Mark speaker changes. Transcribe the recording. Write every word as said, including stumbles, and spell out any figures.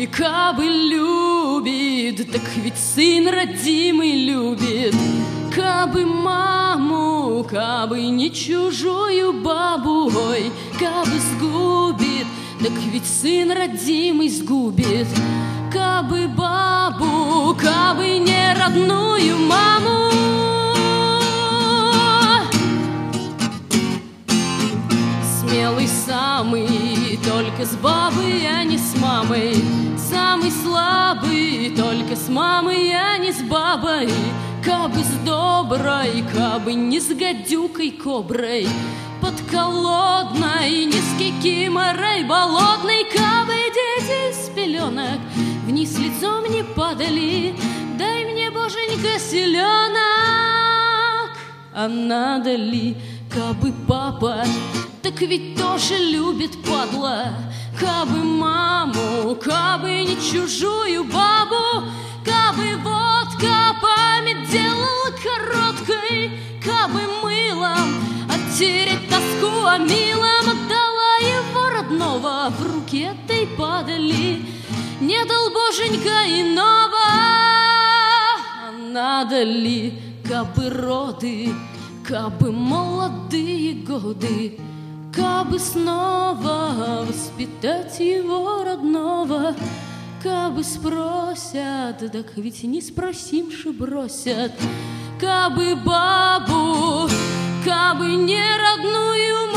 Speaker 1: И кабы любит, так ведь сын родимый любит. Кабы маму, кабы не чужую бабу, ой, кабы сгубит, так ведь сын родимый сгубит. Кабы бабу, кабы не родную маму. Смелый самый, только с бабой, а не с мамой. Самый слабый, только с мамой, а не с бабой. Кабы с доброй, кабы не с гадюкой коброй, подколодной, не с кикиморой болотной. Кабы дети с пеленок вниз лицом не падали, дай мне, боженька, селенок. А надо ли, кабы папа, так ведь тоже любит, падла. Кабы маму, кабы не чужую бабу, кабы водка память делала короткой, кабы мылом оттереть тоску о милом отдала его родного в руки этой падали. Не дал, боженька, иного. А надо ли, кабы роды, кабы молодые годы, кабы снова воспитать его родного. Кабы спросят, так ведь не спросимши бросят. Кабы бабу, кабы не родную